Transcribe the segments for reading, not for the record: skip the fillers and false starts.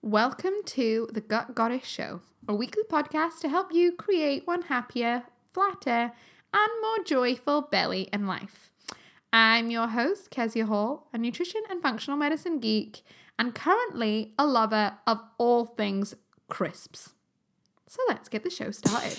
Welcome to the Gut Goddess Show, a weekly podcast to help you create one happier, flatter, and more joyful belly and life. I'm your host, Kezia Hall, a nutrition and functional medicine geek, and currently a lover of all things crisps. So let's get the show started.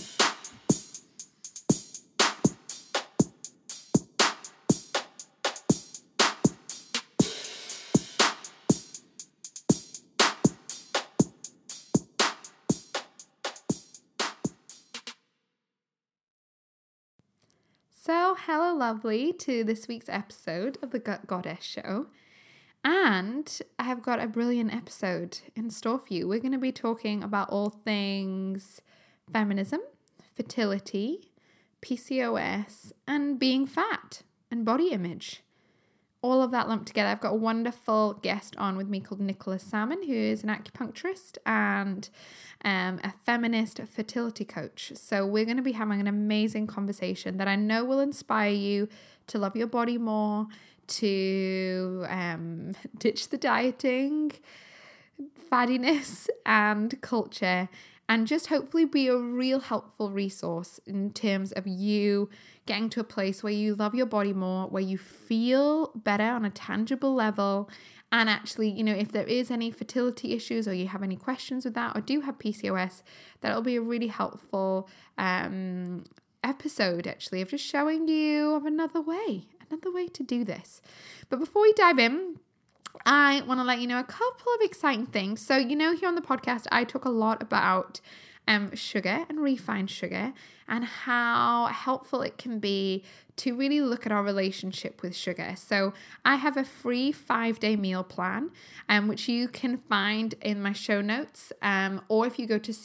So, hello lovely to this week's episode of the Gut Goddess Show. And I have got a brilliant episode in store for you. We're going to be talking about all things feminism, fertility, PCOS, and being fat and body image. All of that lumped together. I've got a wonderful guest on with me called Nicola Salmon, who is an acupuncturist and a feminist fertility coach. So we're going to be having an amazing conversation that I know will inspire you to love your body more, to ditch the dieting, fattiness and culture, and just hopefully be a real helpful resource in terms of you getting to a place where you love your body more, where you feel better on a tangible level. And actually, if there is any fertility issues or you have any questions with that or do have PCOS, that'll be a really helpful episode actually of just showing you of another way to do this. But before we dive in, I want to let you know a couple of exciting things. So, here on the podcast, I talk a lot about sugar and refined sugar and how helpful it can be to really look at our relationship with sugar. So I have a free 5-day meal plan, which you can find in my show notes, or if you go to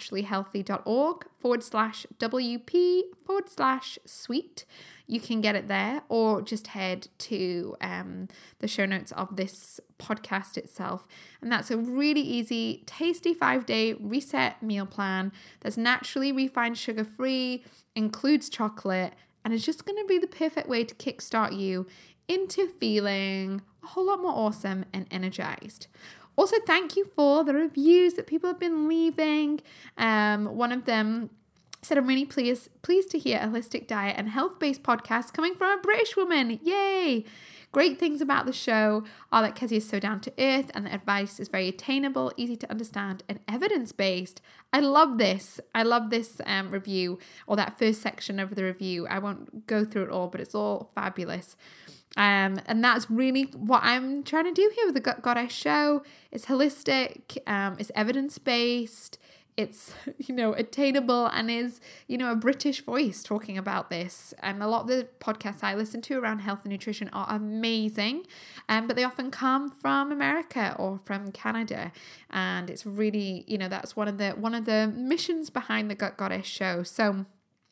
supernaturallyhealthy.org/WP/sweet, you can get it there, or just head to the show notes of this podcast itself. And that's a really easy, tasty 5-day reset meal plan that's naturally refined sugar-free, includes chocolate, and it's just going to be the perfect way to kickstart you into feeling a whole lot more awesome and energized. Also, thank you for the reviews that people have been leaving. One of them said, I'm really pleased to hear a holistic diet and health-based podcast coming from a British woman. Yay! Great things about the show are that Kezia is so down to earth and the advice is very attainable, easy to understand, and evidence-based. I love this. Review, or that first section of the review. I won't go through it all, but it's all fabulous. And that's really what I'm trying to do here with the Gut Goddess Show. It's holistic, it's evidence-based, it's, attainable, and is, a British voice talking about this. And a lot of the podcasts I listen to around health and nutrition are amazing, but they often come from America or from Canada. And it's really, that's one of the missions behind the Gut Goddess Show. So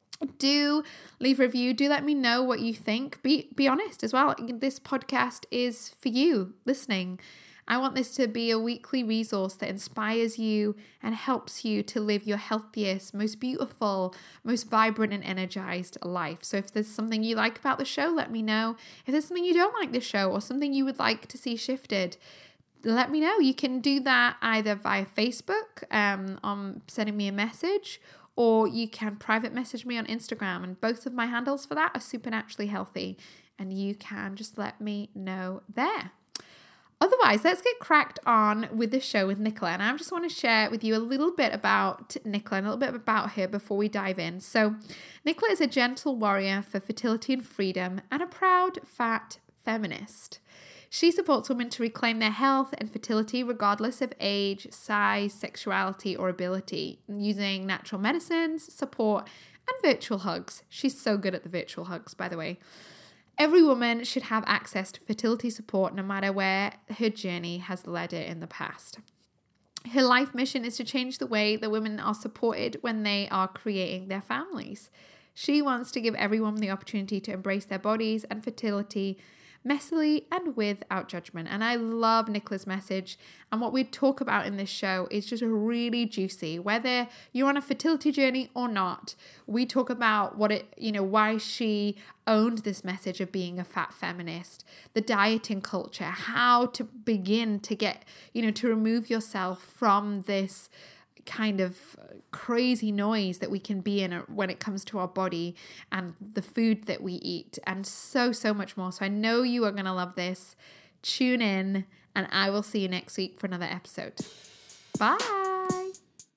do leave a review. Do let me know what you think. Be honest as well. This podcast is for you listening. I want this to be a weekly resource that inspires you and helps you to live your healthiest, most beautiful, most vibrant and energized life. So if there's something you like about the show, let me know. If there's something you don't like the show or something you would like to see shifted, let me know. You can do that either via Facebook, on sending me a message, or you can private message me on Instagram. And both of my handles for that are Supernaturally Healthy. And you can just let me know there. Otherwise, let's get cracked on with the show with Nicola. And I just want to share with you a little bit about Nicola and a little bit about her before we dive in. So Nicola is a gentle warrior for fertility and freedom and a proud, fat feminist. She supports women to reclaim their health and fertility regardless of age, size, sexuality, or ability, using natural medicines, support, and virtual hugs. She's so good at the virtual hugs, by the way. Every woman should have access to fertility support no matter where her journey has led her in the past. Her life mission is to change the way that women are supported when they are creating their families. She wants to give everyone the opportunity to embrace their bodies and fertility messily and without judgment. And I love Nicola's message. And what we talk about in this show is just really juicy. Whether you're on a fertility journey or not, we talk about why she owned this message of being a fat feminist, the dieting culture, how to begin to get, to remove yourself from this kind of crazy noise that we can be in when it comes to our body and the food that we eat, and so much more. So I know you are going to love this. Tune in, and I will see you next week for another episode. Bye.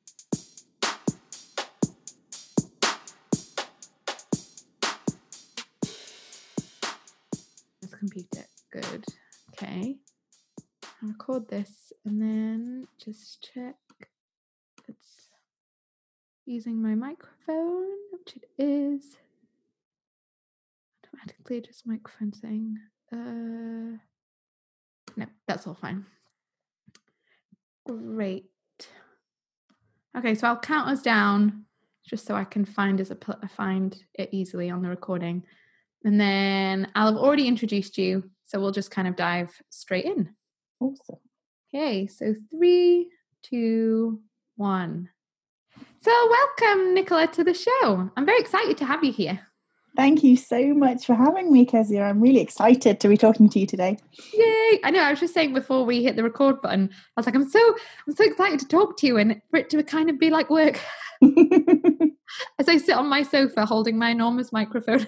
This computer. Good. Okay. I'll record this and then just check. It's using my microphone, which it is. Automatically adjust microphone thing. No, that's all fine. Great. Okay, so I'll count us down just so I can find it easily on the recording. And then I'll have already introduced you, so we'll just kind of dive straight in. Awesome. Okay, so 3, 2, 1. So welcome, Nicola, to the show. I'm very excited to have you here. Thank you so much for having me, Kezia. I'm really excited to be talking to you today. Yay! I know, I was just saying before we hit the record button, I was like, I'm so excited to talk to you and for it to kind of be like work. As I sit on my sofa holding my enormous microphone.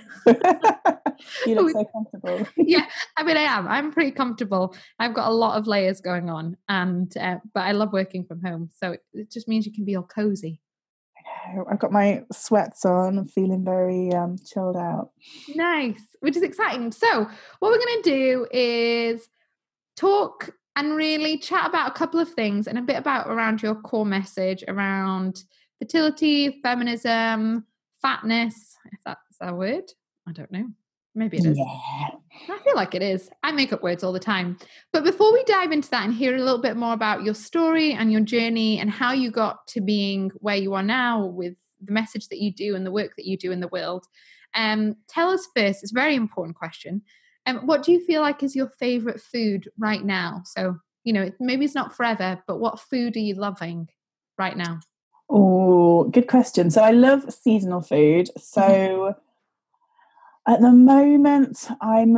You look so comfortable. Yeah, I mean, I am. I'm pretty comfortable. I've got a lot of layers going on, but I love working from home. So it just means you can be all cozy. I've got my sweats on. I'm feeling very chilled out. Nice, which is exciting. So what we're going to do is talk and really chat about a couple of things and a bit about around your core message around fertility, feminism, fatness, if that's a word. I don't know. Maybe it is. Yeah. I feel like it is. I make up words all the time. But before we dive into that and hear a little bit more about your story and your journey and how you got to being where you are now with the message that you do and the work that you do in the world, tell us first, it's a very important question, what do you feel like is your favorite food right now? So, maybe it's not forever, but what food are you loving right now? Oh, good question. So I love seasonal food. So at the moment, I'm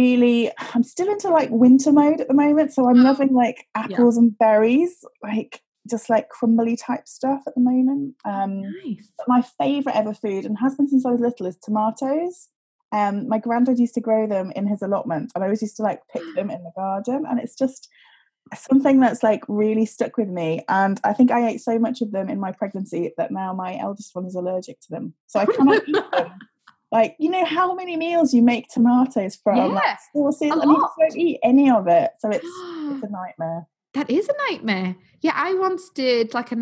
still into like winter mode at the moment. So I'm loving like apples and berries, like just like crumbly type stuff at the moment. Nice. But my favorite ever food, and has been since I was little, is tomatoes. My granddad used to grow them in his allotment, and I always used to like pick them in the garden, and it's just something that's like really stuck with me. And I think I ate so much of them in my pregnancy that now my eldest one is allergic to them, so I cannot eat them. Like, how many meals you make tomatoes from, like sauces, and you just don't eat any of it. So it's a nightmare. That is a nightmare. Yeah, I once did like a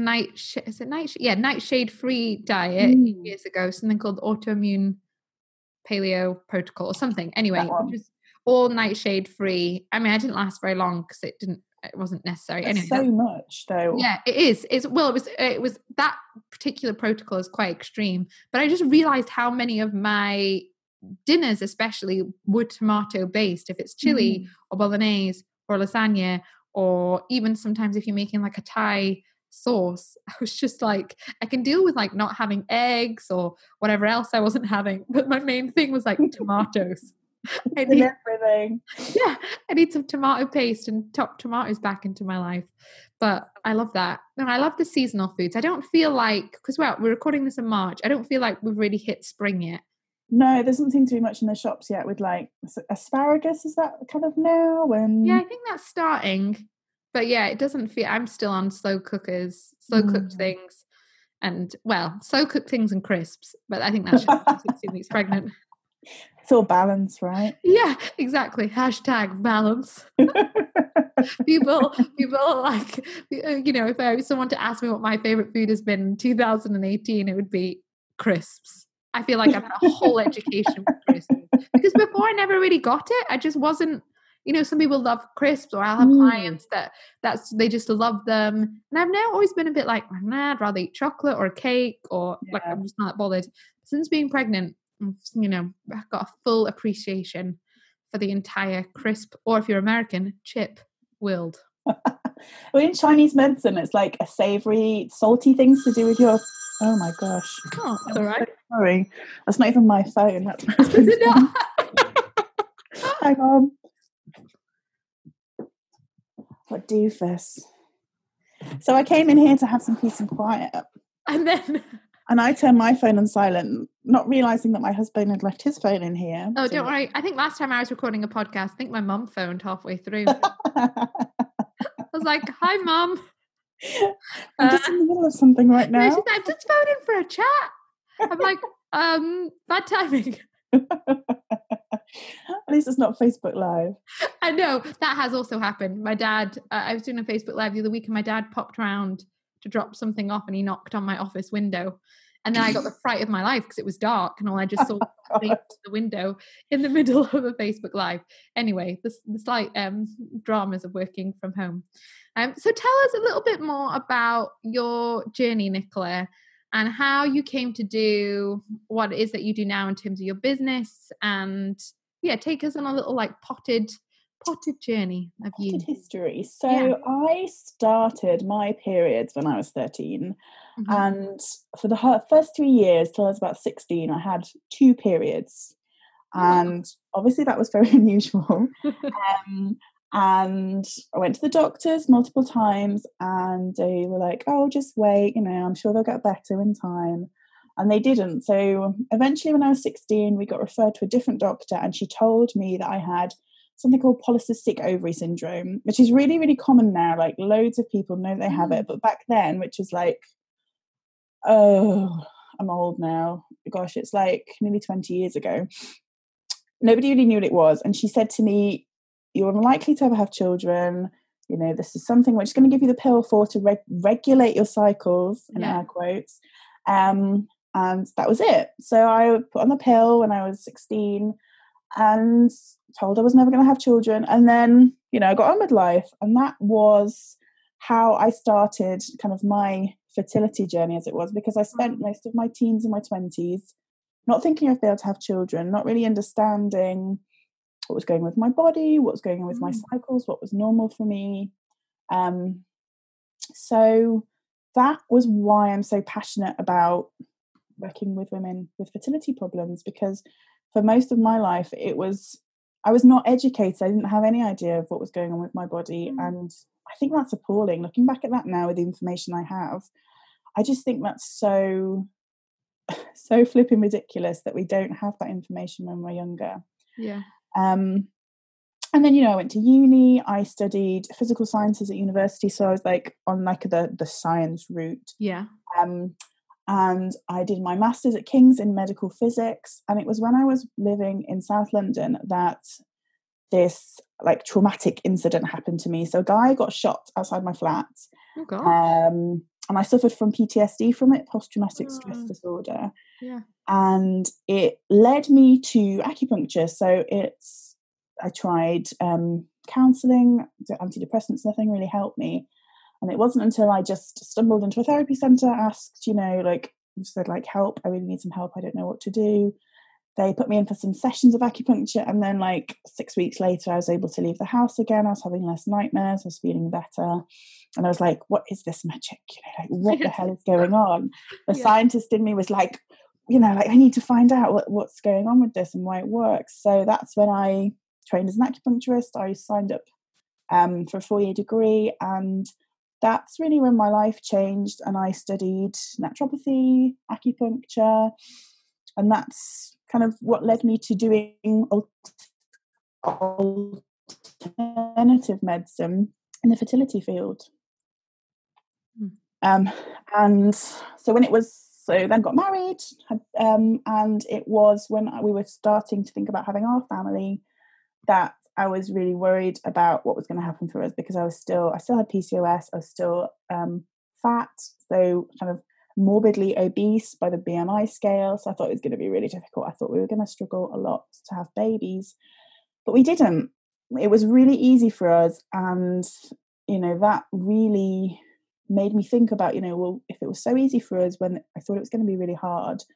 nightshade free diet years ago, something called autoimmune paleo protocol or something. Anyway, which was all nightshade free. I mean, I didn't last very long because it wasn't necessary. That's anyway, so much though. Yeah, it is. It was that particular protocol is quite extreme, but I just realized how many of my dinners especially were tomato based. If it's chili or bolognese or lasagna, or even sometimes if you're making like a Thai sauce, I was just like, I can deal with like not having eggs or whatever else I wasn't having, but my main thing was like tomatoes. I need some tomato paste and top tomatoes back into my life. But I love that. And I love the seasonal foods. I don't feel like, because we're recording this in March, I don't feel like we've really hit spring yet. No, there doesn't seem to be much in the shops yet with like asparagus. Is that kind of now? Yeah, I think that's starting. But yeah, it doesn't feel, I'm still on slow cooked things. And slow cooked things and crisps. But I think that's just 16 weeks pregnant. It's all balance, right? Yeah, exactly. #balance. people like, if I was someone to ask me what my favorite food has been in 2018, it would be crisps. I feel like I've had a whole education with crisps. Because before I never really got it. I just wasn't, some people love crisps, or I'll have clients they just love them. And I've now always been a bit like, I'd rather eat chocolate or a cake, or like I'm just not bothered. Since being pregnant, I've got a full appreciation for the entire crisp, or if you're American, chip world. Well, in Chinese medicine, it's like a savoury, salty things to do with your. Oh my gosh! Oh, that's all right. So sorry, that's not even my phone. That's my Is husband's it phone. not? Hang on. What doofus? So I came in here to have some peace and quiet, And then, and I turned my phone on silent, not realising that my husband had left his phone in here. oh, don't worry. I think last time I was recording a podcast, I think my mum phoned halfway through. I was like, "Hi, Mum." I'm just in the middle of something right No, now. she's like, "I'm just phoning for a chat." I'm like, bad timing. At least it's not Facebook Live. I know that has also happened. My dad, I was doing a Facebook Live the other week, and my dad popped around to drop something off, and he knocked on my office window. And then I got the fright of my life because it was dark, and all I just saw was the window in the middle of a Facebook Live. Anyway, the slight dramas of working from home. So tell us a little bit more about your journey, Nicola, and how you came to do what it is that you do now in terms of your business, and take us on a little like potted journey of you. Potted history. So I started my periods when I was 13. Mm-hmm. And for the first 3 years till I was about 16, I had 2 periods. And obviously that was very unusual. And I went to the doctors multiple times, and they were like, oh, just wait, I'm sure they'll get better in time. And they didn't. So eventually when I was 16, we got referred to a different doctor, and she told me that I had something called polycystic ovary syndrome, which is really, really common now. Like loads of people know they have it. But back then, which was like, oh, I'm old now. Gosh, it's like nearly 20 years ago. Nobody really knew what it was. And she said to me, you're unlikely to ever have children. This is something which is going to give you the pill for to regulate your cycles, in air quotes. And that was it. So I put on the pill when I was 16 and told I was never going to have children. And then, I got on with life. And that was how I started kind of my fertility journey, as it was, because I spent most of my teens and my 20s not thinking I'd be able to have children, not really understanding what was going on with my body, what was going on with my cycles, what was normal for me. So that was why I'm so passionate about working with women with fertility problems, because for most of my life I was not educated. I didn't have any idea of what was going on with my body. And I think that's appalling. Looking back at that now with the information I have, I just think that's so flipping ridiculous that we don't have that information when we're younger. Yeah. And then, I went to uni. I studied physical sciences at university, so I was like on like the science route. Yeah. And I did my master's at King's in medical physics. And it was when I was living in South London that this like traumatic incident happened to me. So a guy got shot outside my flat. Oh God. And I suffered from PTSD from it, post-traumatic stress disorder. Yeah. And it led me to acupuncture. So I tried counselling, antidepressants, nothing really helped me. And it wasn't until I just stumbled into a therapy centre, asked, said like, help, I really need some help, I don't know what to do. They put me in for some sessions of acupuncture, and then like 6 weeks later I was able to leave the house again. I was having less nightmares, I was feeling better. And I was like, what is this magic? What the hell is going on? The scientist in me was like, I need to find out what's going on with this and why it works. So that's when I trained as an acupuncturist. I signed up for a 4-year degree, and that's really when my life changed. And I studied naturopathy, acupuncture, and that's kind of what led me to doing alternative medicine in the fertility field. And so then got married, and it was when we were starting to think about having our family that I was really worried about what was going to happen for us, because I still had PCOS, I was still fat, so kind of morbidly obese by the BMI scale. So I thought it was going to be really difficult. I thought we were going to struggle a lot to have babies, but we didn't. It was really easy for us, and that really made me think about, well, if it was so easy for us when I thought it was going to be really hard,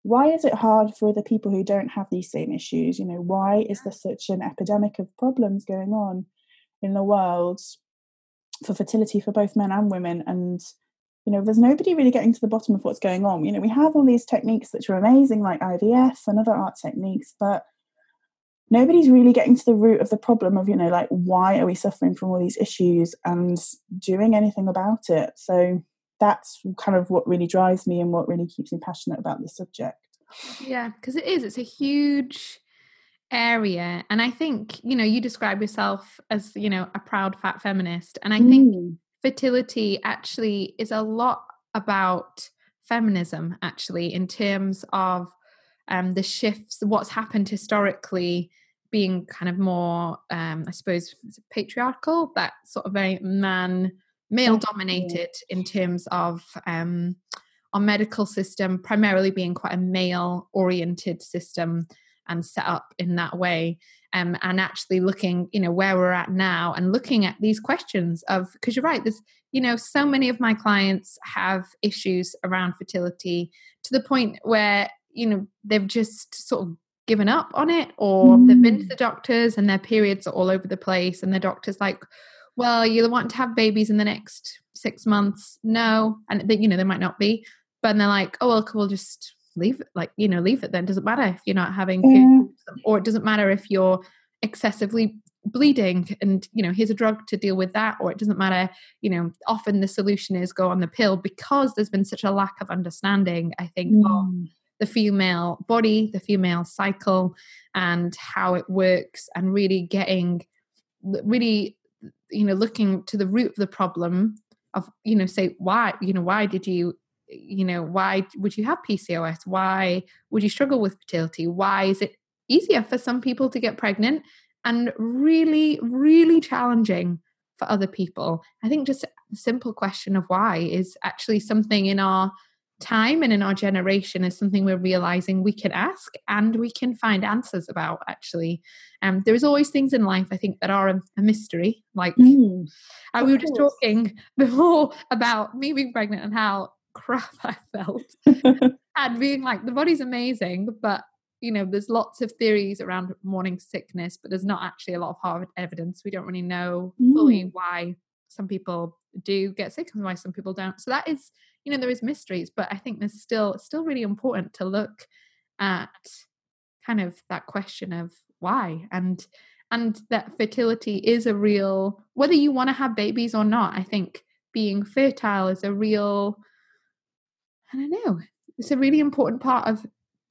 why is it hard for the people who don't have these same issues? You know, why is there such an epidemic of problems going on in the world for fertility for both men and women? And, you know, there's nobody really getting to the bottom of what's going on. You know, we have all these techniques which are amazing, like IVF and other art techniques, but nobody's really getting to the root of the problem of, you know, like, why are we suffering from all these issues and doing anything about it? So that's kind of what really drives me and what really keeps me passionate about this subject. Yeah, because it's a huge area. And I think, you know, you describe yourself as, you know, a proud fat feminist. And I think fertility actually is a lot about feminism, actually, in terms of the shifts, what's happened historically being kind of more, I suppose, patriarchal, that sort of very male dominated in terms of our medical system primarily being quite a male oriented system and set up in that way. And actually looking, you know, where we're at now and looking at these questions of, because you're right, there's, you know, so many of my clients have issues around fertility to the point where, you know, they've just sort of given up on it, or they've been to the doctors and their periods are all over the place, and the doctor's like, well, you want to have babies in the next 6 months? No. And they, you know, they might not be, but they're like, oh, well, we'll just leave it, like, you know, leave it then. Doesn't matter if you're not having periods, or it doesn't matter if you're excessively bleeding and, you know, here's a drug to deal with that, or it doesn't matter, you know, often the solution is go on the pill, because there's been such a lack of understanding, I think, of the female body, the female cycle, and how it works, and really you know, looking to the root of the problem of, you know, say, why, you know, why did you, you know, why would you have PCOS? Why would you struggle with fertility? Why is it easier for some people to get pregnant and really, really challenging for other people? I think just the simple question of why is actually something in our time and in our generation is something we're realizing we can ask and we can find answers about, actually. There's always things in life, I think, that are a mystery. Like we were just talking before about me being pregnant and how crap I felt and being like, the body's amazing, but, you know, there's lots of theories around morning sickness, but there's not actually a lot of hard evidence. We don't really know fully why some people do get sick and why some people don't. So that is, you know, there is mysteries, but I think there's still really important to look at kind of that question of why, and that fertility is a real, whether you want to have babies or not, I think being fertile is a real, I don't know, it's a really important part of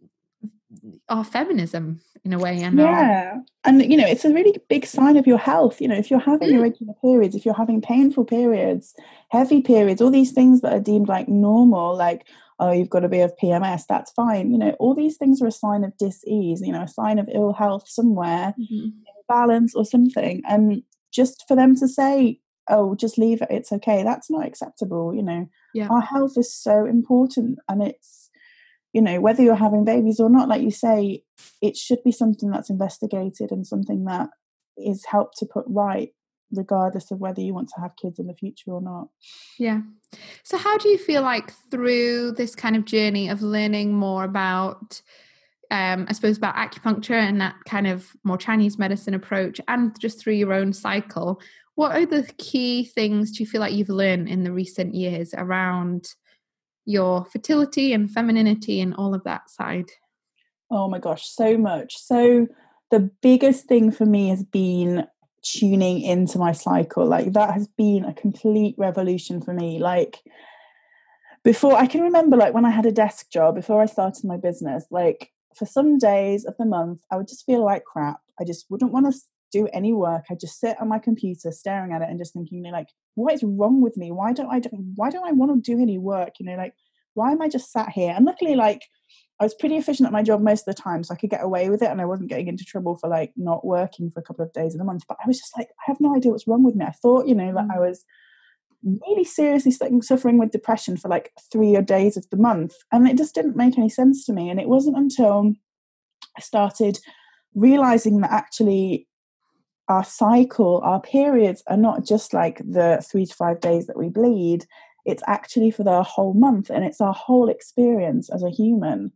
our feminism in a way. And and, you know, it's a really big sign of your health. You know, if you're having irregular periods, if you're having painful periods, heavy periods, all these things that are deemed like normal, like, oh, you've got a bit of PMS, that's fine. You know, all these things are a sign of dis-ease, you know, a sign of ill health somewhere, imbalance or something. And just for them to say, oh, just leave it, it's okay, that's not acceptable. You know, our health is so important, and it's, you know, whether you're having babies or not, like you say, it should be something that's investigated and something that is helped to put right, regardless of whether you want to have kids in the future or not. Yeah. So how do you feel like through this kind of journey of learning more about, I suppose, about acupuncture and that kind of more Chinese medicine approach, and just through your own cycle, what are the key things do you feel like you've learned in the recent years around your fertility and femininity and all of that side? Oh my gosh, so much. So the biggest thing for me has been tuning into my cycle. Like, that has been a complete revolution for me. Like, before, I can remember, like, when I had a desk job before I started my business, like, for some days of the month I would just feel like crap. I just wouldn't want to do any work. I just sit on my computer staring at it and just thinking, you know, like, what is wrong with me? Why don't I want to do any work? You know, like, why am I just sat here? And luckily, like, I was pretty efficient at my job most of the time, so I could get away with it, and I wasn't getting into trouble for, like, not working for a couple of days in a month. But I was just like, I have no idea what's wrong with me. I thought, you know, like, I was really seriously suffering with depression for like 3 days of the month, and it just didn't make any sense to me. And it wasn't until I started realizing that actually our cycle, our periods, are not just like the 3 to 5 days that we bleed. It's actually for the whole month, and it's our whole experience as a human.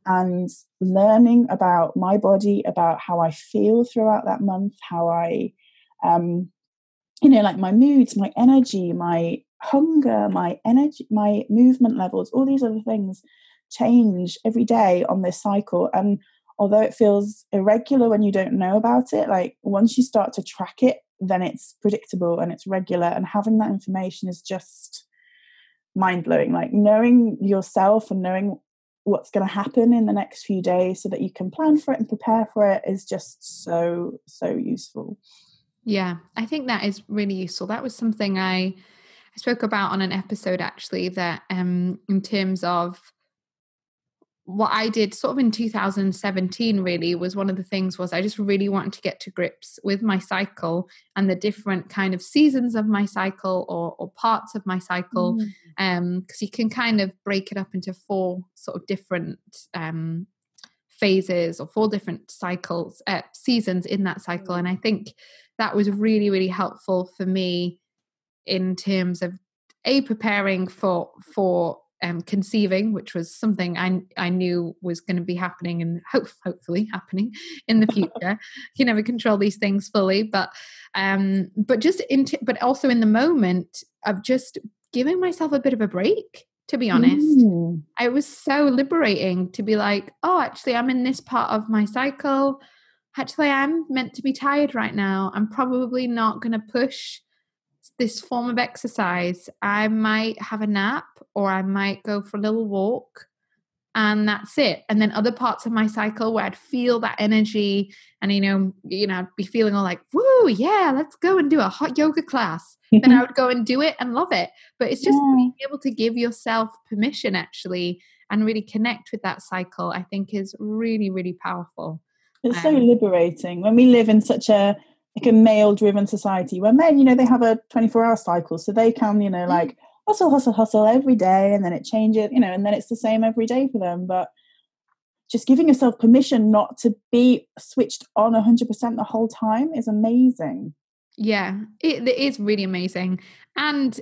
and learning about my body, about how I feel throughout that month, how I, like my moods, my energy, my hunger, my energy, my movement levels, all these other things change every day on this cycle. And although it feels irregular when you don't know about it, like once you start to track it, then it's predictable and it's regular. And having that information is just mind-blowing. Like knowing yourself and knowing what's going to happen in the next few days so that you can plan for it and prepare for it is just so useful. Yeah, I think that is really useful. That was something I spoke about on an episode actually, that in terms of what I did sort of in 2017 really was, one of the things was I just really wanted to get to grips with my cycle and the different kind of seasons of my cycle or parts of my cycle. Because you can kind of break it up into 4 sort of different phases or 4 different cycles, seasons in that cycle. And I think that was really, really helpful for me in terms of preparing for conceiving, which was something I knew was going to be happening and hopefully happening in the future. You never control these things fully, but also in the moment of just giving myself a bit of a break, to be honest. It was so liberating to be like, oh, actually I'm in this part of my cycle. Actually, I'm meant to be tired right now. I'm probably not going to push this form of exercise. I might have a nap or I might go for a little walk, and that's it. And then other parts of my cycle where I'd feel that energy and, I'd be feeling all like, woo, yeah, let's go and do a hot yoga class. Then I would go and do it and love it. But it's just being able to give yourself permission actually and really connect with that cycle, I think is really, really powerful. It's so liberating when we live in such a male-driven society where men, they have a 24-hour cycle, so they can, like hustle every day, and then it changes, and then it's the same every day for them. But just giving yourself permission not to be switched on 100% the whole time is amazing. Yeah, it is really amazing. And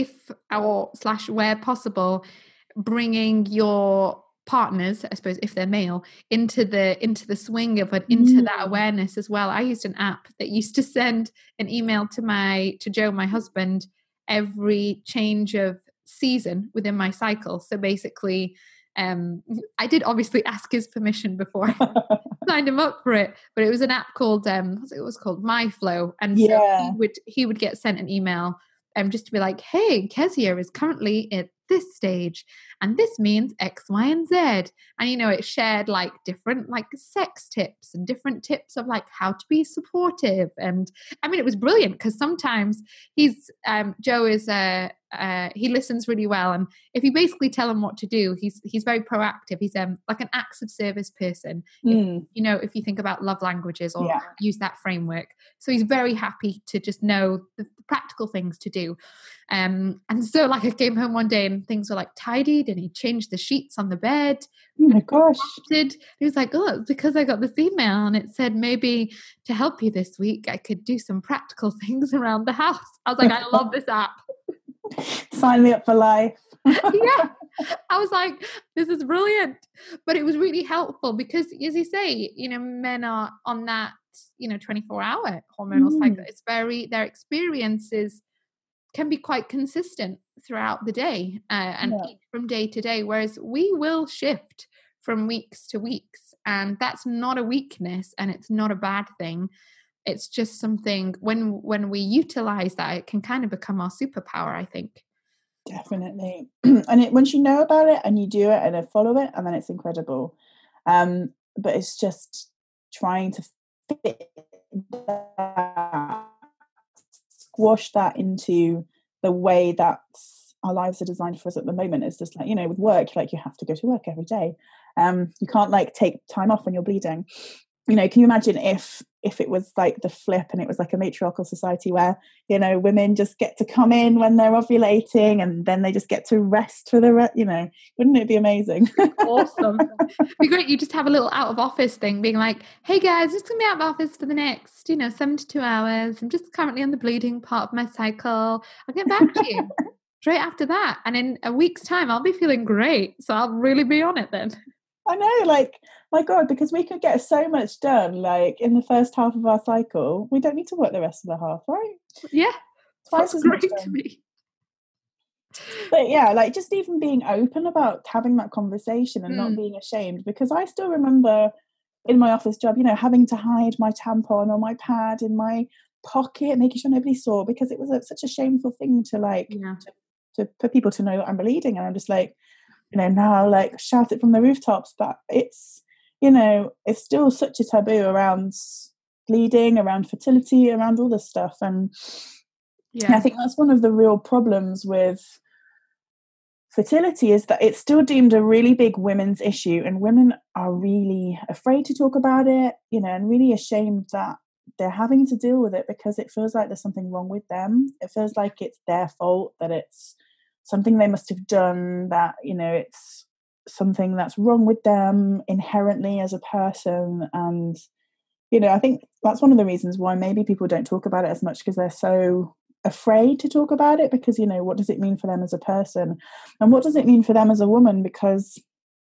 where possible, bringing your partners, I suppose, if they're male, into the swing of it, into that awareness as well. I used an app that used to send an email to Joe, my husband, every change of season within my cycle. So basically, I did obviously ask his permission before I signed him up for it, but it was an app called it was called MyFlow, and so he would get sent an email just to be like, hey, Kezia is currently at this stage and this means X, Y, and Z. And it shared like different like sex tips and different tips of like how to be supportive. And I mean, it was brilliant because sometimes Joe is he listens really well, and if you basically tell him what to do, he's very proactive. He's like an acts of service person. If you think about love languages or use that framework, so he's very happy to just know the practical things to do. And so like I came home one day and things were like tidied, and he changed the sheets on the bed. Oh my gosh. He was like, oh, it's because I got this email and it said maybe to help you this week I could do some practical things around the house. I was like, I love this app. Sign me up for life. Yeah, I was like, this is brilliant. But it was really helpful because, as you say, men are on that 24-hour hormonal cycle. It's their experiences can be quite consistent throughout the day and from day to day, whereas we will shift from weeks to weeks, and that's not a weakness and it's not a bad thing. It's just something when we utilize that, it can kind of become our superpower, I think. Definitely. And once you know about it and you do it and follow it, and then it's incredible. But it's just trying to fit that, squash that into the way that our lives are designed for us at the moment. It's just like, with work, like you have to go to work every day. You can't like take time off when you're bleeding. Can you imagine if it was like the flip and it was like a matriarchal society where, women just get to come in when they're ovulating and then they just get to rest for the wouldn't it be amazing? Awesome. It'd be great. You just have a little out of office thing being like, hey guys, just gonna be out of office for the next, 72 hours. I'm just currently on the bleeding part of my cycle. I'll get back to you straight after that. And in a week's time, I'll be feeling great. So I'll really be on it then. I know, like, my God, because we could get so much done, like, in the first half of our cycle. We don't need to work the rest of the half, right? Yeah, Twice that's as much great to done. me. But yeah, like, just even being open about having that conversation and not Mm, being ashamed, because I still remember in my office job, having to hide my tampon or my pad in my pocket, making sure nobody saw, because it was such a shameful thing to, like, yeah. for people to know that I'm bleeding. And I'm just like, now, like, shout it from the rooftops, but it's still such a taboo around bleeding, around fertility, around all this stuff. And I Yeah. think that's one of the real problems with fertility, is that it's still deemed a really big women's issue, and women are really afraid to talk about it, and really ashamed that they're having to deal with it, because it feels like there's something wrong with them. It feels like it's their fault, that it's something they must have done, that it's something that's wrong with them inherently as a person. And I think that's one of the reasons why maybe people don't talk about it as much, because they're so afraid to talk about it, because what does it mean for them as a person, and what does it mean for them as a woman? Because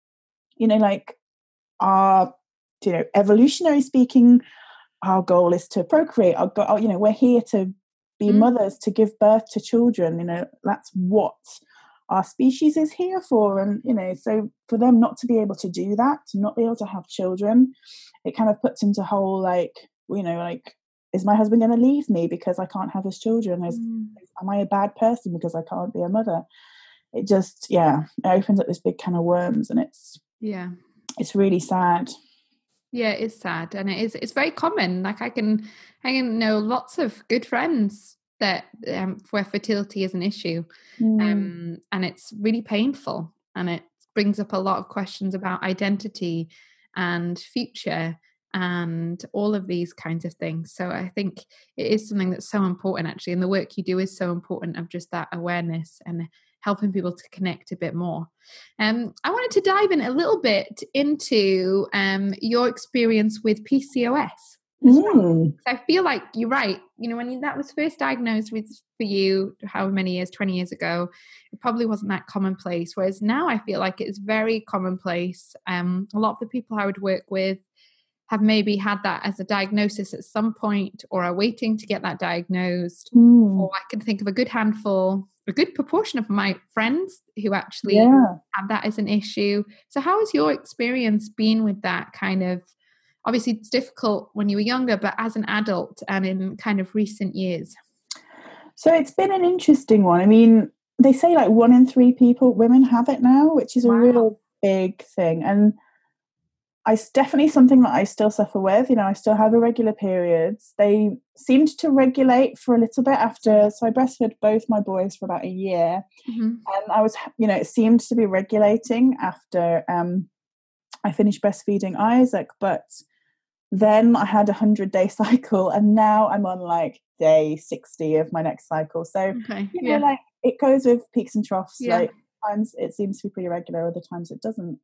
like, our evolutionary speaking, our goal is to procreate. Our goal, we're here to be mothers, to give birth to children. That's what our species is here for. And so for them not to be able to do that, to not be able to have children, it kind of puts into whole, like, like, is my husband going to leave me because I can't have his children? Am I a bad person because I can't be a mother? It just, it opens up this big can of worms, and it's really sad. Yeah, it's sad, and it's very common. Like, I can know lots of good friends that where fertility is an issue, and it's really painful, and it brings up a lot of questions about identity and future and all of these kinds of things. So I think it is something that's so important, actually, and the work you do is so important, of just that awareness and helping people to connect a bit more. I wanted to dive in a little bit into your experience with PCOS as well. I feel like you're right. When that was first diagnosed for you, however many years, 20 years ago, it probably wasn't that commonplace. Whereas now I feel like it's very commonplace. A lot of the people I would work with have maybe had that as a diagnosis at some point, or are waiting to get that diagnosed. Or I can think of a good proportion of my friends who actually have that as an issue. So how has your experience been with that kind of, obviously it's difficult when you were younger, but as an adult and in kind of recent years? So it's been an interesting one. I mean, they say like 1 in 3 women have it now, which is a real big thing. And it's definitely something that I still suffer with. I still have irregular periods. They seemed to regulate for a little bit after, so I breastfed both my boys for about a year. And I was, it seemed to be regulating after I finished breastfeeding Isaac. But then I had a 100-day cycle, and now I'm on like day 60 of my next cycle. So, like, it goes with peaks and troughs. Like, times it seems to be pretty regular, other times it doesn't.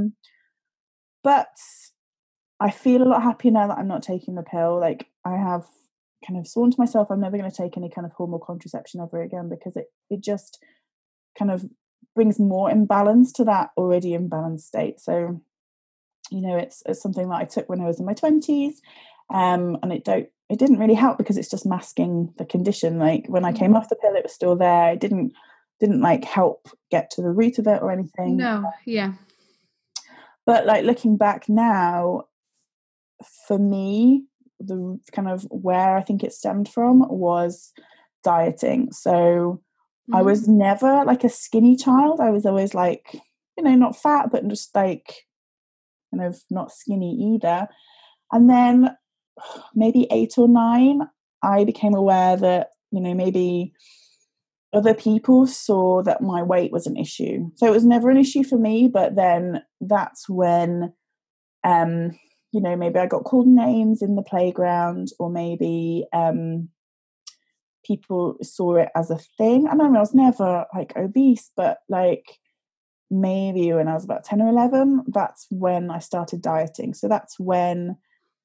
But I feel a lot happier now that I'm not taking the pill. Like, I have kind of sworn to myself I'm never going to take any kind of hormonal contraception ever again, because it just kind of brings more imbalance to that already imbalanced state. So, it's something that I took when I was in my 20s, and it didn't really help, because it's just masking the condition. Like, when I came off the pill, it was still there. It didn't like help get to the root of it or anything. But like, looking back now, for me, the kind of where I think it stemmed from was dieting. So I was never like a skinny child. I was always like, not fat, but just like kind of not skinny either. And then maybe 8 or 9, I became aware that, maybe other people saw that my weight was an issue. So it was never an issue for me, but then that's when, maybe I got called names in the playground, or maybe people saw it as a thing. I mean, I was never like obese, but like maybe when I was about 10 or 11, that's when I started dieting. So that's when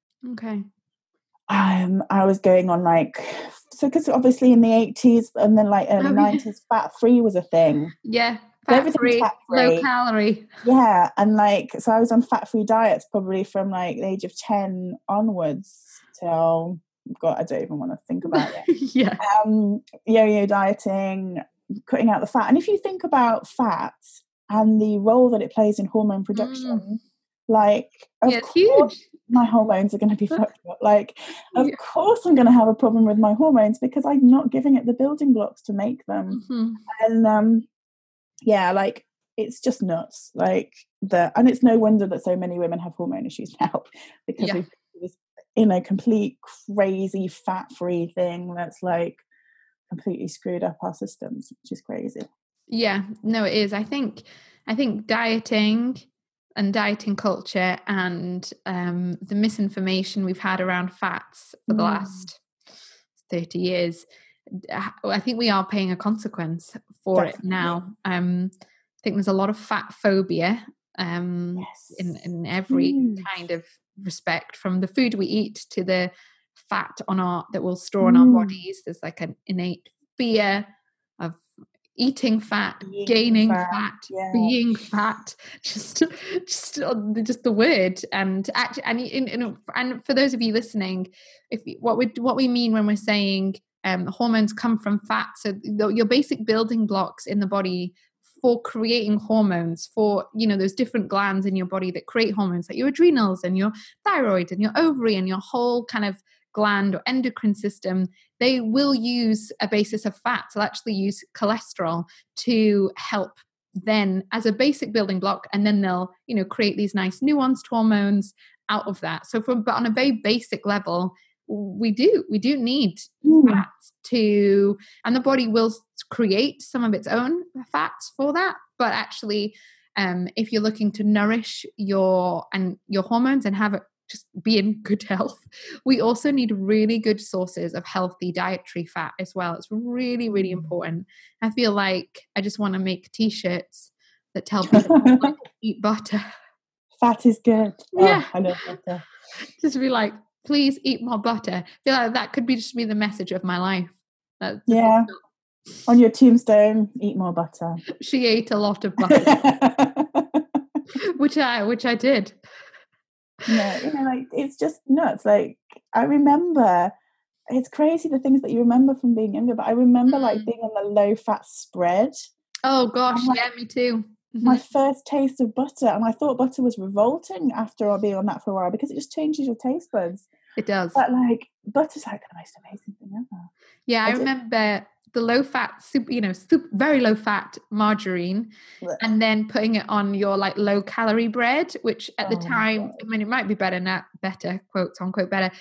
I was going on like, so because obviously in the 80s and then like early 90s, fat free was a thing. Fat-free, low fat-free. calorie. Yeah, and like, so I was on fat-free diets probably from like the age of 10 onwards till, God, I don't even want to think about it. Yeah. Yo-yo dieting, cutting out the fat. And if you think about fat and the role that it plays in hormone production, like, of it's course, huge. my hormones are going to be fucked up. Like, of Yeah. course I'm going to have a problem with my hormones because I'm not giving it the building blocks to make them. And yeah, like, it's just nuts. Like, and it's no wonder that so many women have hormone issues now, because Yeah. we've this, you know, complete crazy fat-free thing that's like completely screwed up our systems, which is crazy. Yeah, no, it is. I think dieting and dieting culture and the misinformation we've had around fats for the last 30 years, I think we are paying a consequence for Definitely. it now. I think there's a lot of fat phobia Yes. in every kind of respect, from the food we eat to the fat that we'll store in our bodies. There's like an innate fear of eating fat, gaining fat, being fat, just the word. And actually, and for those of you listening, what we mean when we're saying hormones come from fat, so your basic building blocks in the body for creating hormones, for, you know, those different glands in your body that create hormones, like your adrenals and your thyroid and your ovary and your whole kind of gland or endocrine system, they will use a basis of fat. They'll actually use cholesterol to help then as a basic building block, and then they'll, you know, create these nice nuanced hormones out of that. So but on a very basic level, we do need fat to, and the body will create some of its own fats for that. But actually, if you're looking to nourish your hormones and have it just be in good health, we also need really good sources of healthy dietary fat as well. It's really, really important. I feel like I just want to make t-shirts that tell people like to eat butter. Fat is good. Yeah. Oh, I love butter. Just be like, please eat more butter. I feel like that could just be the message of my life. Yeah. On your tombstone, eat more butter. She ate a lot of butter. which I did. No, you know, like, it's just nuts. Like, I remember, it's crazy the things that you remember from being younger, but I remember like being on the low fat spread. Oh gosh, yeah, me too. My first taste of butter, and I thought butter was revolting after being on that for a while, because it just changes your taste buds. It does. But like, butter's like the most amazing thing ever. Yeah, I remember the low fat, very low fat margarine, and then putting it on your like low calorie bread, which at the time, I mean, it might be better, quotes unquote better,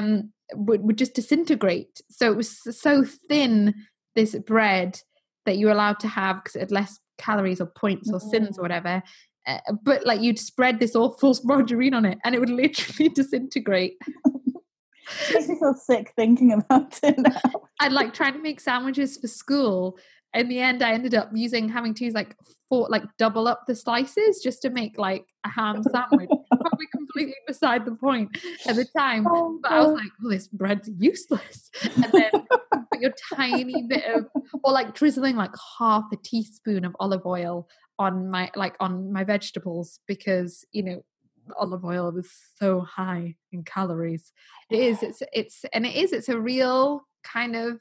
would just disintegrate. So it was so thin, this bread, that you were allowed to have because it had less calories or points or sins or whatever. But like, you'd spread this awful margarine on it and it would literally disintegrate. It makes me feel sick thinking about it now. I'd like trying to make sandwiches for school. In the end, I ended up having to use like double up the slices just to make like a ham sandwich. Probably completely beside the point at the time. But I was like, oh, this bread's useless. And then put your tiny bit of, or like drizzling like half a teaspoon of olive oil on my vegetables, because, you know, olive oil was so high in calories. It's a real kind of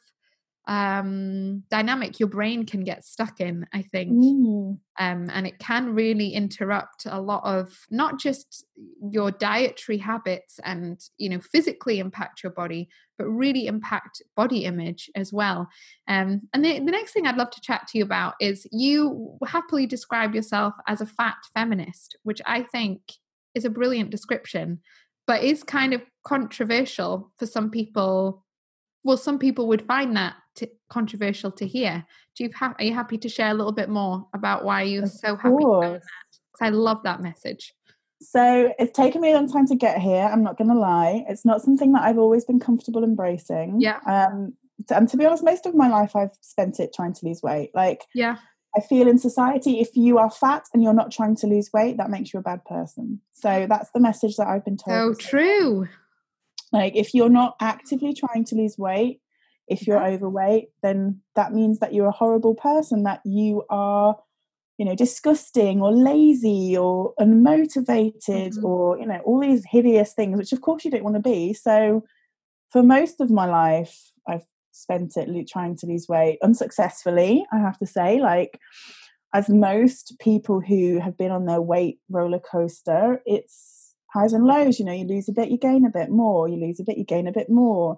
dynamic your brain can get stuck in, I think. And it can really interrupt a lot of not just your dietary habits and, you know, physically impact your body, but really impact body image as well. And the next thing I'd love to chat to you about is, you happily describe yourself as a fat feminist, which I think is a brilliant description, but is kind of controversial for some people. Well, some people would find that controversial to hear. Are you happy to share a little bit more about why you're so happy about that? Because I love that message. So it's taken me a long time to get here. I'm not going to lie. It's not something that I've always been comfortable embracing. Yeah. And to be honest, most of my life I've spent it trying to lose weight. Like, yeah. I feel in society, if you are fat and you're not trying to lose weight, that makes you a bad person. So that's the message that I've been told. So true. Like, if you're not actively trying to lose weight, if you're overweight, then that means that you're a horrible person, that you're disgusting or lazy or unmotivated or, all these hideous things, which of course you don't want to be. So for most of my life, I've spent it trying to lose weight unsuccessfully, I have to say. Like, as most people who have been on their weight roller coaster, it's highs and lows. You lose a bit, you gain a bit more. You lose a bit, you gain a bit more.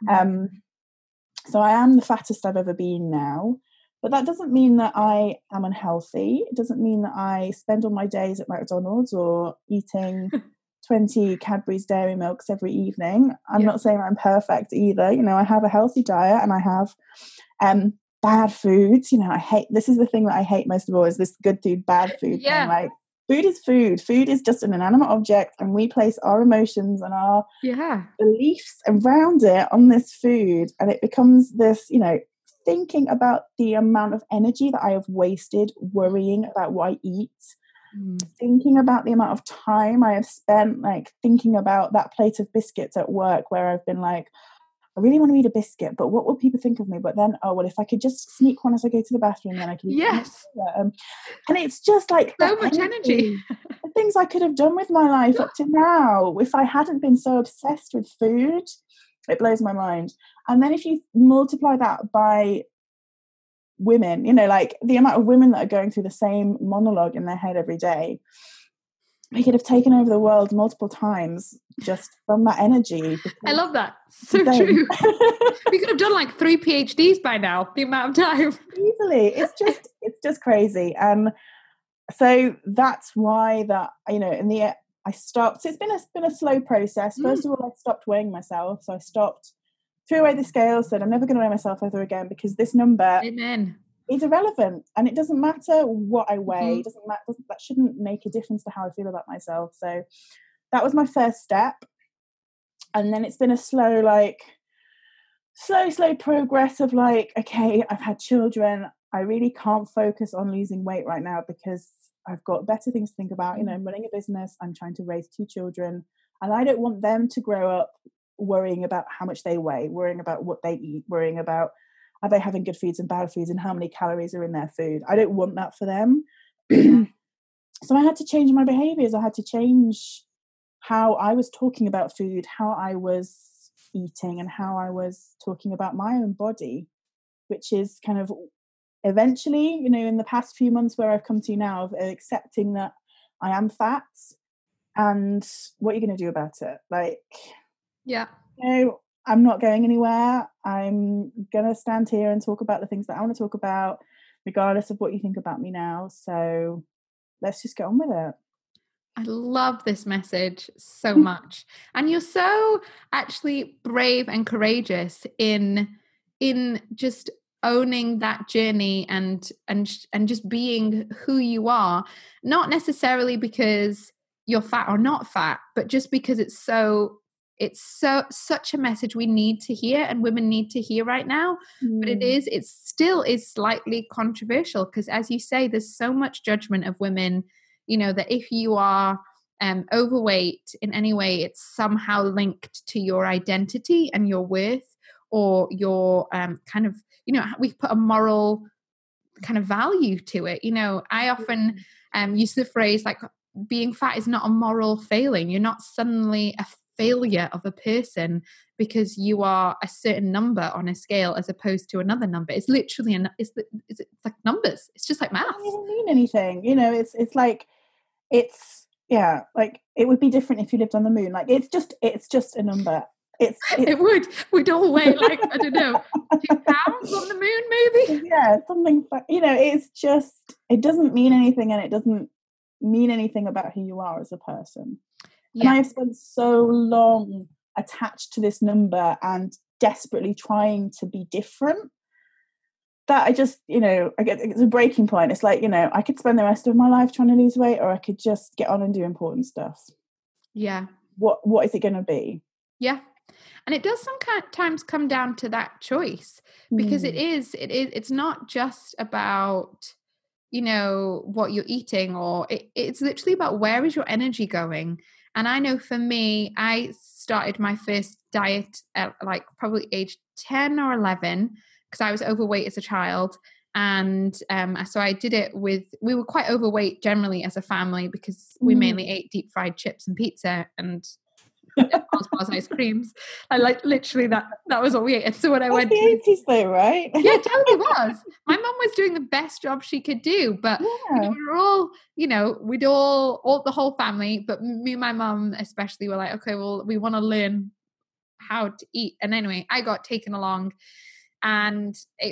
So I am the fattest I've ever been now. But that doesn't mean that I am unhealthy. It doesn't mean that I spend all my days at McDonald's or eating 20 Cadbury's Dairy Milks every evening. I'm not saying I'm perfect either. I have a healthy diet and I have bad foods. This is the thing that I hate most of all, is this good food, bad food thing. Like, food is food. Food is just an inanimate object, and we place our emotions and our beliefs around it on this food, and it becomes this, thinking about the amount of energy that I have wasted worrying about what I eat, thinking about the amount of time I have spent thinking about that plate of biscuits at work, where I've been like, I really want to eat a biscuit, but what will people think of me? But then, if I could just sneak one as I go to the bathroom, then I could eat and it's just like so much energy. The things I could have done with my life up to now if I hadn't been so obsessed with food. It blows my mind. And then if you multiply that by women, the amount of women that are going through the same monologue in their head every day, we could have taken over the world multiple times just from that energy. I love that. So true. We could have done 3 PhDs by now, the amount of time. Easily. It's just crazy. And so that's why that, in the end, I stopped. So it's been a slow process. First of all, I stopped weighing myself. So I threw away the scale, said I'm never going to weigh myself ever again, because this number is irrelevant, and it doesn't matter what I weigh. It doesn't matter. That shouldn't make a difference to how I feel about myself. So that was my first step, and then it's been a slow progress of okay, I've had children. I really can't focus on losing weight right now because I've got better things to think about. I'm running a business. I'm trying to raise 2 children, and I don't want them to grow up worrying about how much they weigh, worrying about what they eat, worrying about are they having good foods and bad foods and how many calories are in their food. I don't want that for them. So I had to change my behaviors. I had to change how I was talking about food, how I was eating, and how I was talking about my own body, which is kind of eventually, in the past few months where I've come to now, of accepting that I am fat and what are you going to do about it? I'm not going anywhere. I'm going to stand here and talk about the things that I want to talk about, regardless of what you think about me now. So let's just get on with it. I love this message so much. And you're so actually brave and courageous in just owning that journey and just being who you are, not necessarily because you're fat or not fat, but just because it's such a message we need to hear and women need to hear right now. But it still is slightly controversial, because as you say, there's so much judgment of women, that if you are overweight in any way, it's somehow linked to your identity and your worth, or your kind of, we put a moral kind of value to it. I often use the phrase being fat is not a moral failing. You're not suddenly a failure of a person because you are a certain number on a scale as opposed to another number. It's literally it's like numbers. It's just like maths. It doesn't mean anything. It would be different if you lived on the moon. It's just a number. It would. We'd all weigh I don't know, 2 pounds on the moon, maybe. Yeah, something. It's just, it doesn't mean anything, and it doesn't mean anything about who you are as a person. And I have spent so long attached to this number and desperately trying to be different that I just, it's a breaking point. It's I could spend the rest of my life trying to lose weight, or I could just get on and do important stuff. Yeah. What is it going to be? Yeah. And it does sometimes come down to that choice, because it's not just about, what you're eating, or it's literally about where is your energy going. And I know for me, I started my first diet at probably age 10 or 11, because I was overweight as a child. And so I did it we were quite overweight generally as a family because we mainly ate deep fried chips and pizza and Mars ice creams. I like literally that was what we ate. And so when I went the 80s though, right? Yeah, it totally was. My mum was doing the best job she could do, but we were all, we'd all the whole family, but me and my mum especially were like, okay, well, we want to learn how to eat. And anyway, I got taken along, and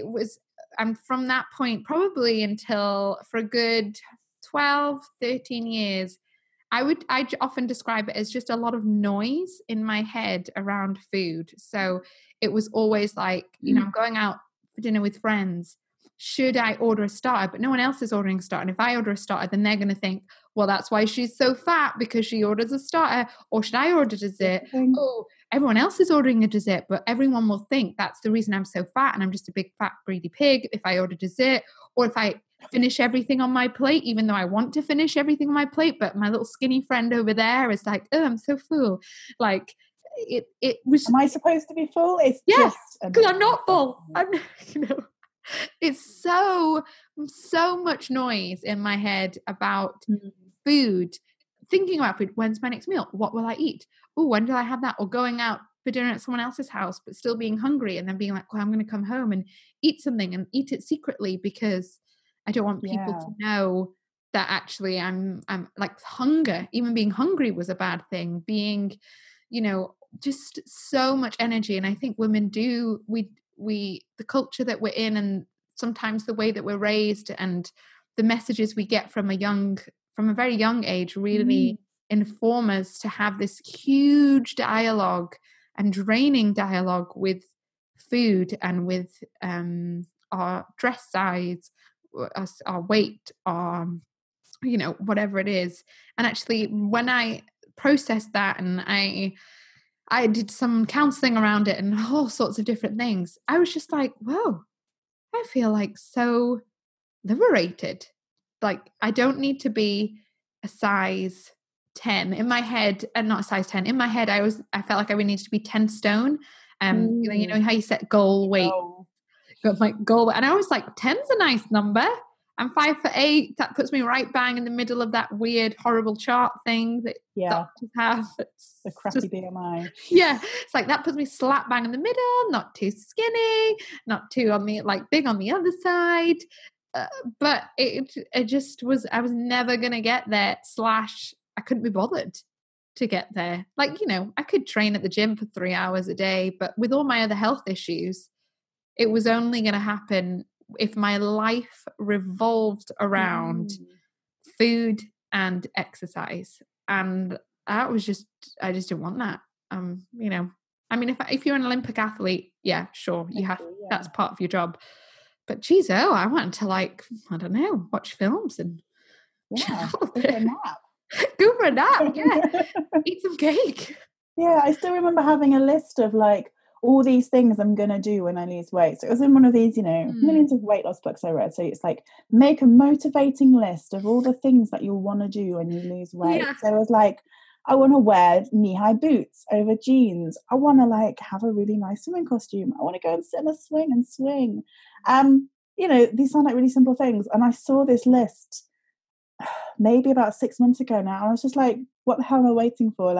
from that point, probably until for a good 12, 13 years, I often describe it as just a lot of noise in my head around food. So it was always like, I'm going out for dinner with friends. Should I order a starter? But no one else is ordering a starter. And if I order a starter, then they're going to think, well, that's why she's so fat, because she orders a starter. Or should I order dessert? Oh, everyone else is ordering a dessert, but everyone will think that's the reason I'm so fat and I'm just a big fat greedy pig if I order dessert, or if I finish everything on my plate, even though I want to finish everything on my plate, but my little skinny friend over there is like, oh, I'm so full. Like it was. Am I supposed to be full? It's just because I'm not full. I'm, it's so much noise in my head about food, thinking about food. When's my next meal? What will I eat? Oh, when do I have that? Or going out for dinner at someone else's house, but still being hungry, and then being like, well, I'm going to come home and eat something and eat it secretly because I don't want people to know that actually I'm like hunger. Even being hungry was a bad thing. Being, just so much energy. And I think women do, we the culture that we're in, and sometimes the way that we're raised and the messages we get from a very young age really inform us to have this huge dialogue and draining dialogue with food and with our dress size, our weight, our whatever it is. And actually when I processed that, and I did some counseling around it and all sorts of different things, I was just like, whoa, I feel like so liberated. Like I don't need to be a size 10 in my head, and not a size 10 in my head. I felt like I would need to be 10 stone. You know how you set goal weight, got my goal, and I was like, 10's a nice number. I'm 5'8". That puts me right bang in the middle of that weird, horrible chart thing that doctors have. It's the crappy BMI. Yeah, it's like that puts me slap bang in the middle. Not too skinny, not too on the big on the other side. But it just was. I was never gonna get there. / I couldn't be bothered to get there. Like I could train at the gym for 3 hours a day, but with all my other health issues, it was only going to happen if my life revolved around food and exercise. And that was I just didn't want that. I mean, if you're an Olympic athlete, yeah, sure, you have, that's part of your job. But geez, I wanted to I don't know, watch films and go for a nap. Go for a nap, yeah. Eat some cake. Yeah, I still remember having a list of all these things I'm going to do when I lose weight. So it was in one of these, millions of weight loss books I read. So it's like, make a motivating list of all the things that you'll want to do when you lose weight. Yeah. So it was like, I want to wear knee-high boots over jeans. I want to have a really nice swimming costume. I want to go and sit in a swing and swing. These sound like really simple things. And I saw this list maybe about 6 months ago now. And I was just like, what the hell am I waiting for?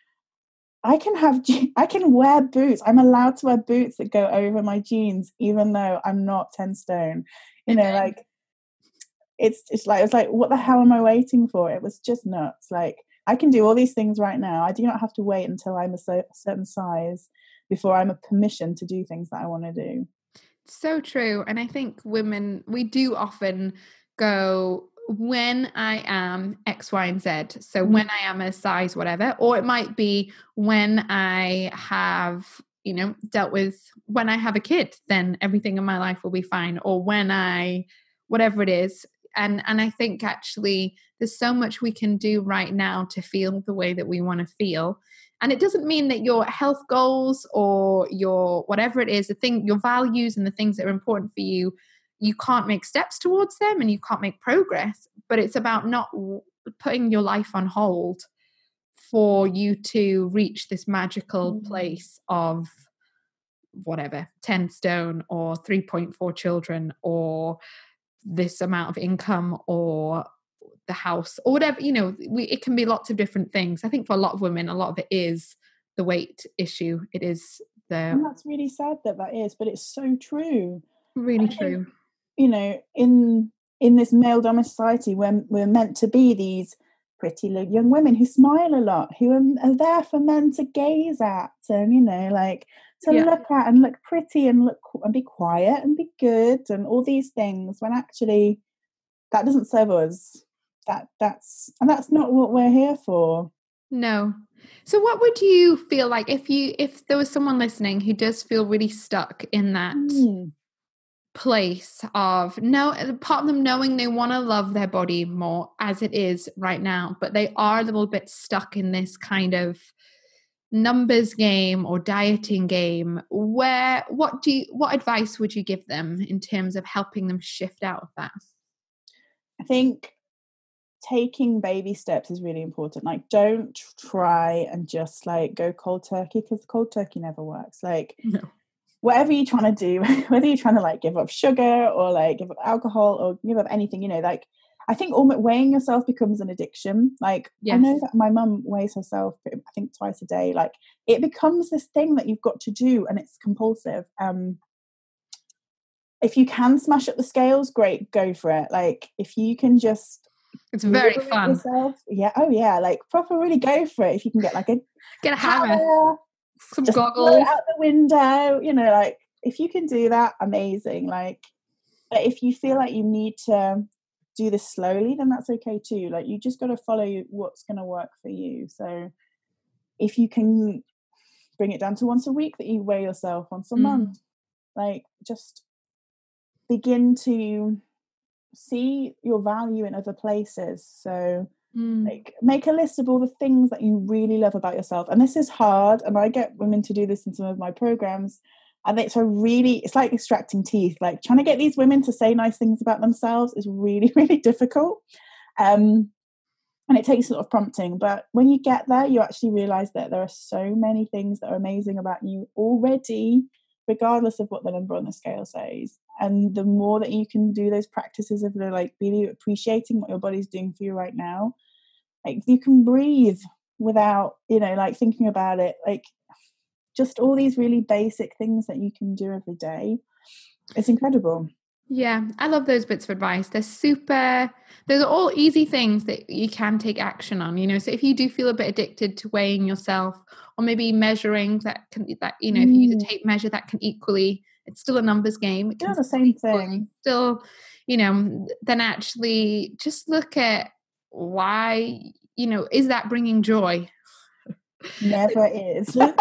I can wear boots. I'm allowed to wear boots that go over my jeans, even though I'm not 10 stone. It was like, what the hell am I waiting for? It was just nuts. I can do all these things right now. I do not have to wait until I'm a certain size before I'm a permission to do things that I want to do. So true. And I think women, we do often go, when I am X, Y, and Z. So when I am a size whatever, or it might be when I have, dealt with, when I have a kid, then everything in my life will be fine. Or when whatever it is. And I think actually there's so much we can do right now to feel the way that we want to feel. And it doesn't mean that your health goals or your whatever it is, your values and the things that are important for you, you can't make steps towards them and you can't make progress. But it's about not putting your life on hold for you to reach this magical place of whatever, 10 stone or 3.4 children or this amount of income or the house or whatever, it can be lots of different things. I think for a lot of women, a lot of it is the weight issue. It is and that's really sad that is, but it's so true. Really true. In this male dominant society, when we're meant to be these pretty young women who smile a lot, who are there for men to gaze at and look at and look pretty and be quiet and be good and all these things, when actually that doesn't serve us. That's not what we're here for. No. So what would you feel like if there was someone listening who does feel really stuck in that place of part of them knowing they want to love their body more as it is right now, but they are a little bit stuck in this kind of numbers game or dieting game, what advice would you give them in terms of helping them shift out of that? I think taking baby steps is really important. Like, don't try and just go cold turkey, because cold turkey never works. No. Whatever you're trying to do, whether you're trying to give up sugar or give up alcohol or give up anything, I think weighing yourself becomes an addiction. Yes. I know that my mum weighs herself, I think, twice a day. It becomes this thing that you've got to do, and it's compulsive. If you can smash up the scales, great, go for it. If you can just, it's very fun. Yourself, proper really go for it. If you can get a hammer, some goggles, blow it out the window, if you can do that, amazing. But if you feel like you need to do this slowly, then that's okay too. You just got to follow what's going to work for you. So if you can bring it down to once a week that you weigh yourself, once a month, just begin to see your value in other places. So make a list of all the things that you really love about yourself. And this is hard, and I get women to do this in some of my programs, and it's like extracting teeth. Trying to get these women to say nice things about themselves is really, really difficult. And it takes a lot of prompting. But when you get there, you actually realize that there are so many things that are amazing about you already, regardless of what the number on the scale says. And the more that you can do those practices of really appreciating what your body's doing for you right now, you can breathe without thinking about it, just all these really basic things that you can do every day. It's incredible. Yeah, I love those bits of advice. They're all easy things that you can take action on, So if you do feel a bit addicted to weighing yourself, or maybe measuring, if you use a tape measure, that can equally, it's still a numbers game. It can the same thing. Still, then actually just look at why, is that bringing joy? Never is. And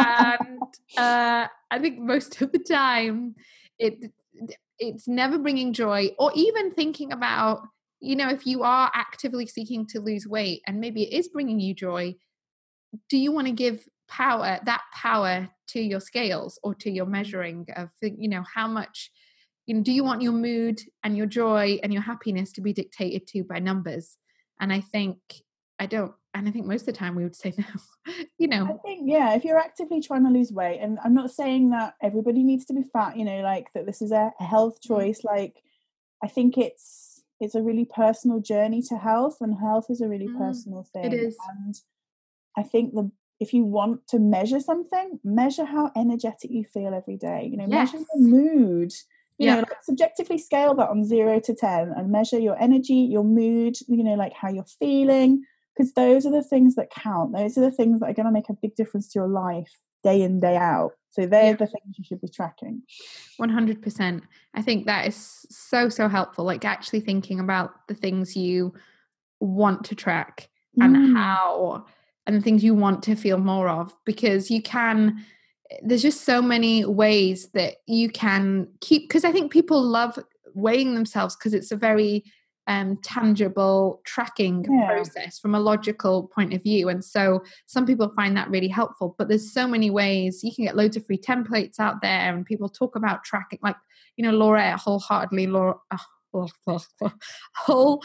I think most of the time it's never bringing joy. Or even thinking about, if you are actively seeking to lose weight and maybe it is bringing you joy, do you want to give that power to your scales or to your measuring of, how much, do you want your mood and your joy and your happiness to be dictated to by numbers? And I think most of the time we would say no. I think, if you're actively trying to lose weight, and I'm not saying that everybody needs to be fat, that this is a health choice. I think it's a really personal journey to health, and health is a really personal thing. It is. And I think if you want to measure something, measure how energetic you feel every day. Measure your mood. Subjectively scale that on 0 to 10 and measure your energy, your mood, how you're feeling, because those are the things that count. Those are the things that are going to make a big difference to your life day in, day out. So they're the things you should be tracking. 100%. I think that is so, so helpful. Actually thinking about the things you want to track and how, and the things you want to feel more of, because there's just so many ways that you can keep, because I think people love weighing themselves because it's a very tangible tracking process from a logical point of view. And so some people find that really helpful, but there's so many ways. You can get loads of free templates out there, and people talk about tracking, Laura,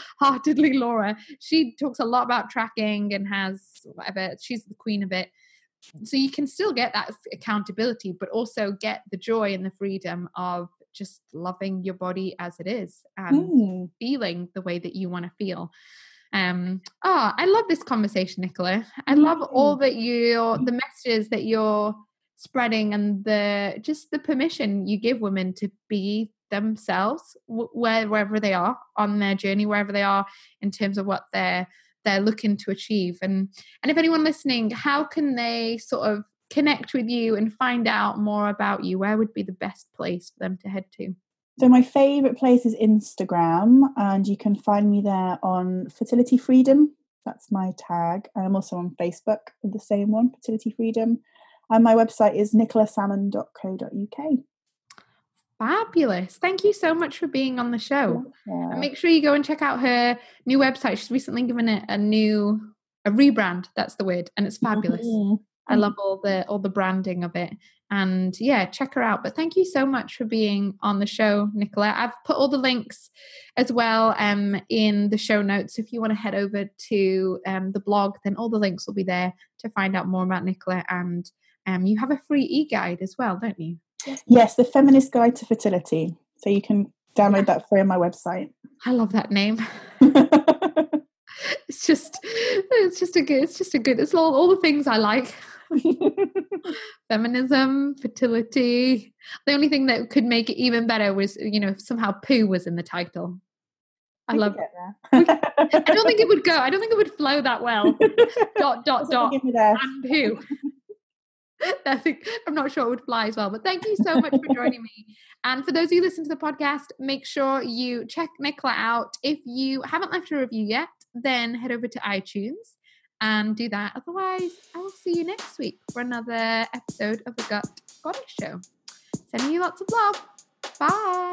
Wholeheartedly Laura, she talks a lot about tracking and has whatever, she's the queen of it. So you can still get that accountability, but also get the joy and the freedom of just loving your body as it is and feeling the way that you want to feel. I love this conversation, Nicola. I love all that the messages that you're spreading and the permission you give women to be themselves wherever they are on their journey, wherever they are in terms of what they're looking to achieve. And if anyone listening, how can they sort of connect with you and find out more about you? Where would be the best place for them to head to? So my favourite place is Instagram, and you can find me there on Fertility Freedom. That's my tag. I'm also on Facebook with the same one, Fertility Freedom. And my website is nicolasalmon.co.uk. Fabulous. Thank you so much for being on the show. Yeah. And make sure you go and check out her new website. She's recently given it a rebrand. That's the word. And it's fabulous. I love all the branding of it. And yeah, check her out. But thank you so much for being on the show, Nicola. I've put all the links as well in the show notes. If you want to head over to the blog, then all the links will be there to find out more about Nicola. And you have a free e-guide as well, don't you? Yes, the Feminist Guide to Fertility. So you can download that free on my website. I love that name. It's just a good. It's all the things I like. Feminism, fertility. The only thing that could make it even better was, if somehow poo was in the title. I love it. I don't think it would go. I don't think it would flow that well. ... and poo. I'm not sure it would fly as well, but thank you so much for joining me. And for those of you listening to the podcast, make sure you check Nicola out. If you haven't left a review yet, then head over to iTunes and do that. Otherwise, I will see you next week for another episode of the Gut Goddess Show. Sending you lots of love. Bye.